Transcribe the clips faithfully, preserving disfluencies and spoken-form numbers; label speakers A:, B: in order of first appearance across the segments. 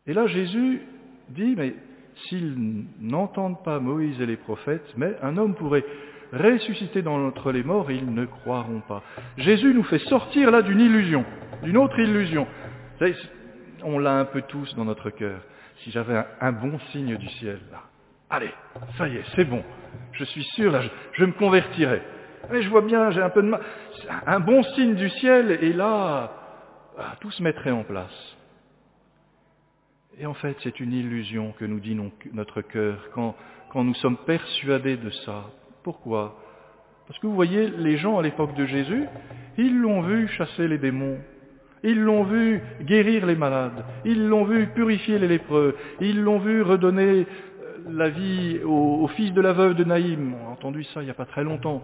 A: Et là, Jésus dit, mais s'ils n'entendent pas Moïse et les prophètes, mais un homme pourrait ressusciter d'entre les morts et ils ne croiront pas. Jésus nous fait sortir là d'une illusion, d'une autre illusion. Vous savez, on l'a un peu tous dans notre cœur. Si j'avais un, un bon signe du ciel, là, allez, ça y est, c'est bon. Je suis sûr, là, je, je me convertirai. Mais je vois bien, j'ai un peu de mal. Un bon signe du ciel, et là, tout se mettrait en place. Et en fait, c'est une illusion que nous dit notre cœur quand, quand nous sommes persuadés de ça. Pourquoi ? Parce que vous voyez, les gens à l'époque de Jésus, ils l'ont vu chasser les démons, ils l'ont vu guérir les malades, ils l'ont vu purifier les lépreux, ils l'ont vu redonner la vie au, au fils de la veuve de Naïm. On a entendu ça il n'y a pas très longtemps.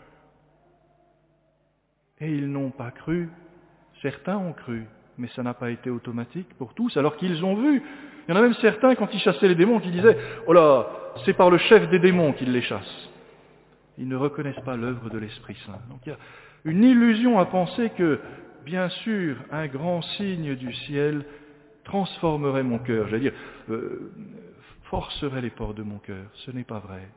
A: Et ils n'ont pas cru. Certains ont cru, mais ça n'a pas été automatique pour tous, alors qu'ils ont vu. Il y en a même certains, quand ils chassaient les démons, qui disaient « Oh là, c'est par le chef des démons qu'ils les chassent ». Ils ne reconnaissent pas l'œuvre de l'Esprit Saint. Donc il y a une illusion à penser que, bien sûr, un grand signe du ciel transformerait mon cœur, j'allais dire, euh, forcerait les portes de mon cœur. Ce n'est pas vrai.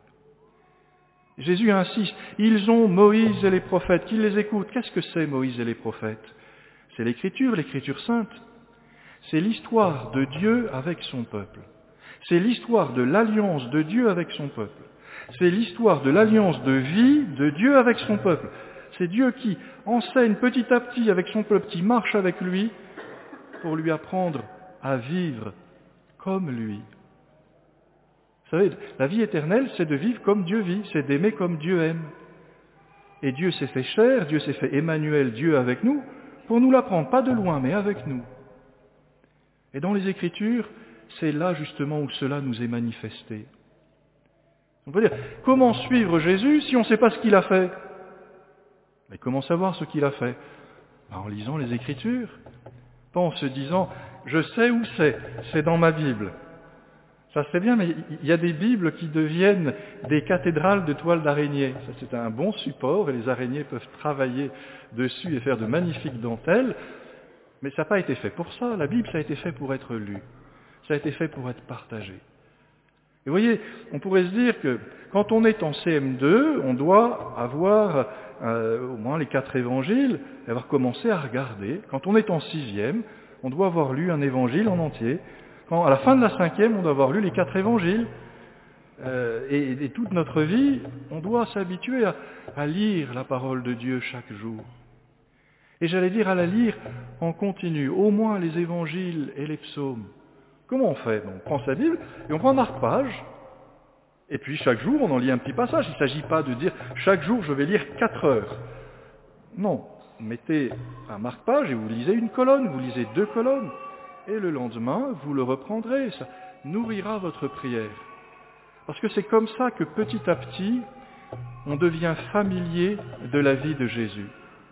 A: Jésus insiste, ils ont Moïse et les prophètes, qu'ils les écoutent. Qu'est-ce que c'est Moïse et les prophètes ? C'est l'Écriture, l'Écriture sainte. C'est l'histoire de Dieu avec son peuple. C'est l'histoire de l'alliance de Dieu avec son peuple. C'est l'histoire de l'alliance de vie de Dieu avec son peuple. C'est Dieu qui enseigne petit à petit avec son peuple, qui marche avec lui pour lui apprendre à vivre comme lui. Vous savez, la vie éternelle, c'est de vivre comme Dieu vit, c'est d'aimer comme Dieu aime. Et Dieu s'est fait chair, Dieu s'est fait Emmanuel, Dieu avec nous, pour nous l'apprendre, pas de loin, mais avec nous. Et dans les Écritures, c'est là justement où cela nous est manifesté. On peut dire, comment suivre Jésus si on ne sait pas ce qu'il a fait ? Mais comment savoir ce qu'il a fait ? Ben, en lisant les Écritures, pas en se disant, je sais où c'est, c'est dans ma Bible. Ça c'est bien, mais il y a des Bibles qui deviennent des cathédrales de toiles d'araignée. Ça, c'est un bon support et les araignées peuvent travailler dessus et faire de magnifiques dentelles. Mais ça n'a pas été fait pour ça. La Bible, ça a été fait pour être lue. Ça a été fait pour être partagé. Et vous voyez, on pourrait se dire que quand on est en C M deux, on doit avoir euh, au moins les quatre évangiles et avoir commencé à regarder. Quand on est en sixième, on doit avoir lu un évangile en entier. Quand, à la fin de la cinquième, on doit avoir lu les quatre évangiles. Euh, et, et toute notre vie, on doit s'habituer à, à lire la parole de Dieu chaque jour. Et j'allais dire à la lire en continu, au moins les évangiles et les psaumes. Comment on fait ? On prend sa Bible et on prend un marque-page. Et puis chaque jour, on en lit un petit passage. Il ne s'agit pas de dire chaque jour, je vais lire quatre heures. Non, mettez un marque-page et vous lisez une colonne, vous lisez deux colonnes. Et le lendemain, vous le reprendrez. Ça nourrira votre prière. Parce que c'est comme ça que petit à petit, on devient familier de la vie de Jésus.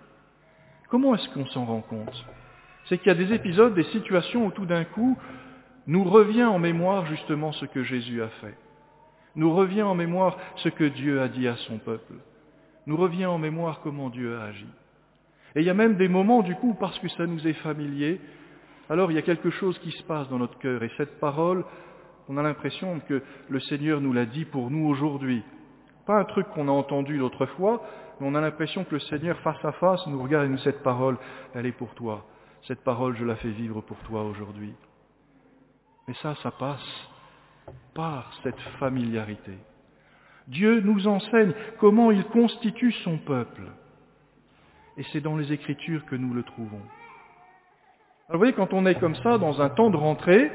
A: Comment est-ce qu'on s'en rend compte ? C'est qu'il y a des épisodes, des situations où tout d'un coup, nous revient en mémoire justement ce que Jésus a fait. Nous revient en mémoire ce que Dieu a dit à son peuple. Nous revient en mémoire comment Dieu a agi. Et il y a même des moments, du coup, parce que ça nous est familier, alors il y a quelque chose qui se passe dans notre cœur. Et cette parole, on a l'impression que le Seigneur nous l'a dit pour nous aujourd'hui. Pas un truc qu'on a entendu l'autre fois, mais on a l'impression que le Seigneur, face à face, nous regarde et nous dit, cette parole, elle est pour toi. Cette parole, je la fais vivre pour toi aujourd'hui. Mais ça, ça passe par cette familiarité. Dieu nous enseigne comment il constitue son peuple. Et c'est dans les Écritures que nous le trouvons. Alors vous voyez, quand on est comme ça, dans un temps de rentrée,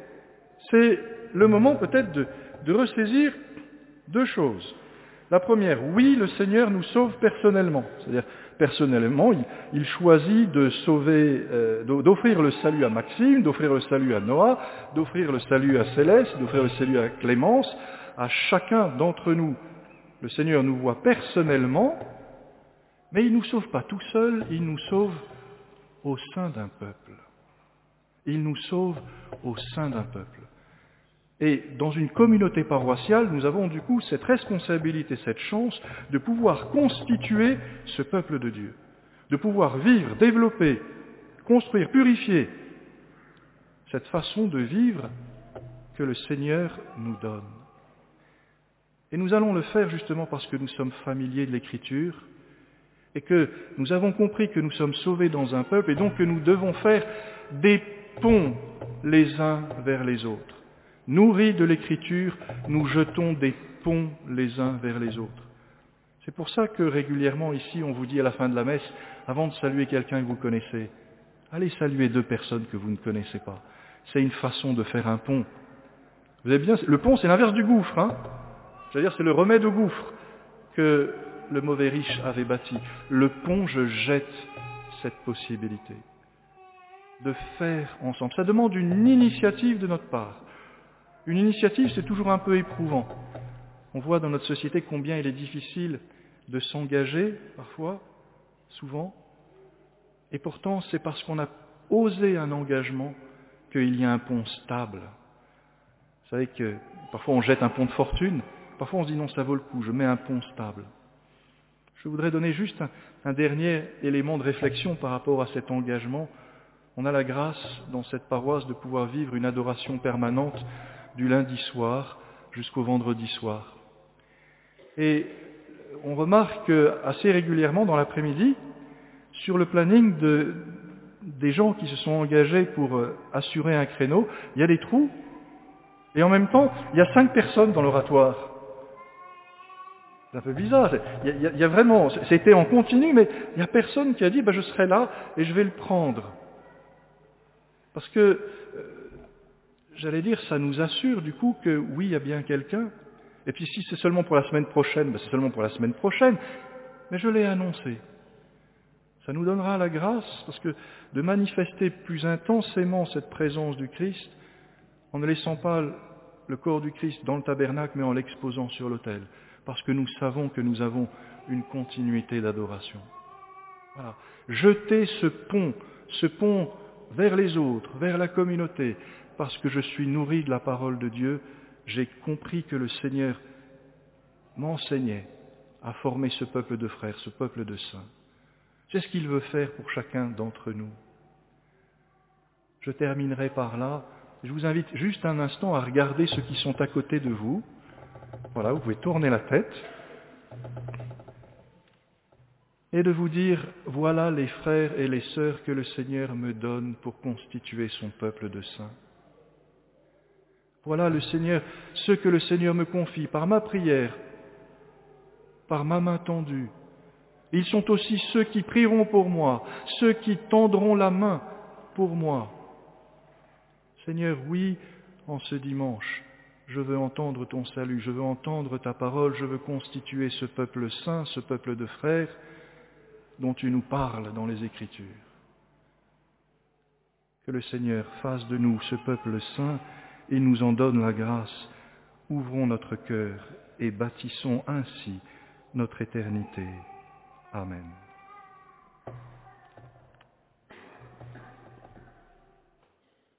A: c'est le moment peut-être de, de ressaisir deux choses. La première, oui, le Seigneur nous sauve personnellement. C'est-à-dire, personnellement, il, il choisit de sauver, euh, d'offrir le salut à Maxime, d'offrir le salut à Noah, d'offrir le salut à Céleste, d'offrir le salut à Clémence, à chacun d'entre nous. Le Seigneur nous voit personnellement, mais il ne nous sauve pas tout seul, il nous sauve au sein d'un peuple. Il nous sauve au sein d'un peuple. Et dans une communauté paroissiale, nous avons du coup cette responsabilité, cette chance de pouvoir constituer ce peuple de Dieu, de pouvoir vivre, développer, construire, purifier cette façon de vivre que le Seigneur nous donne. Et nous allons le faire justement parce que nous sommes familiers de l'Écriture et que nous avons compris que nous sommes sauvés dans un peuple et donc que nous devons faire des ponts les uns vers les autres. Nourris de l'Écriture, nous jetons des ponts les uns vers les autres. C'est pour ça que régulièrement ici, on vous dit à la fin de la messe, avant de saluer quelqu'un que vous connaissez, allez saluer deux personnes que vous ne connaissez pas. C'est une façon de faire un pont. Vous avez bien, le pont, c'est l'inverse du gouffre, hein. C'est-à-dire, c'est le remède au gouffre que le mauvais riche avait bâti. Le pont, je jette cette possibilité de faire ensemble. Ça demande une initiative de notre part. Une initiative, c'est toujours un peu éprouvant. On voit dans notre société combien il est difficile de s'engager, parfois, souvent. Et pourtant, c'est parce qu'on a osé un engagement qu'il y a un pont stable. Vous savez que parfois on jette un pont de fortune, parfois on se dit non, ça vaut le coup, je mets un pont stable. Je voudrais donner juste un, un dernier élément de réflexion par rapport à cet engagement. On a la grâce dans cette paroisse de pouvoir vivre une adoration permanente du lundi soir jusqu'au vendredi soir. Et on remarque assez régulièrement dans l'après-midi, sur le planning de, des gens qui se sont engagés pour assurer un créneau, il y a des trous, et en même temps, il y a cinq personnes dans l'oratoire. C'est un peu bizarre. Il y a, il y a vraiment, c'était en continu, mais il n'y a personne qui a dit, ben, je serai là et je vais le prendre. Parce que, euh, j'allais dire, ça nous assure du coup que oui, il y a bien quelqu'un. Et puis si c'est seulement pour la semaine prochaine, ben, c'est seulement pour la semaine prochaine. Mais je l'ai annoncé. Ça nous donnera la grâce, parce que de manifester plus intensément cette présence du Christ, en ne laissant pas le corps du Christ dans le tabernacle, mais en l'exposant sur l'autel, parce que nous savons que nous avons une continuité d'adoration. Voilà. Jetez ce pont, ce pont vers les autres, vers la communauté, parce que je suis nourri de la parole de Dieu, j'ai compris que le Seigneur m'enseignait à former ce peuple de frères, ce peuple de saints. C'est ce qu'il veut faire pour chacun d'entre nous. Je terminerai par là. Je vous invite juste un instant à regarder ceux qui sont à côté de vous. Voilà, vous pouvez tourner la tête. Et de vous dire, voilà les frères et les sœurs que le Seigneur me donne pour constituer son peuple de saints. Voilà le Seigneur, ceux que le Seigneur me confie par ma prière, par ma main tendue. Ils sont aussi ceux qui prieront pour moi, ceux qui tendront la main pour moi. Seigneur, oui, en ce dimanche, je veux entendre ton salut, je veux entendre ta parole, je veux constituer ce peuple saint, ce peuple de frères dont tu nous parles dans les Écritures. Que le Seigneur fasse de nous ce peuple saint et nous en donne la grâce. Ouvrons notre cœur et bâtissons ainsi notre éternité. Amen.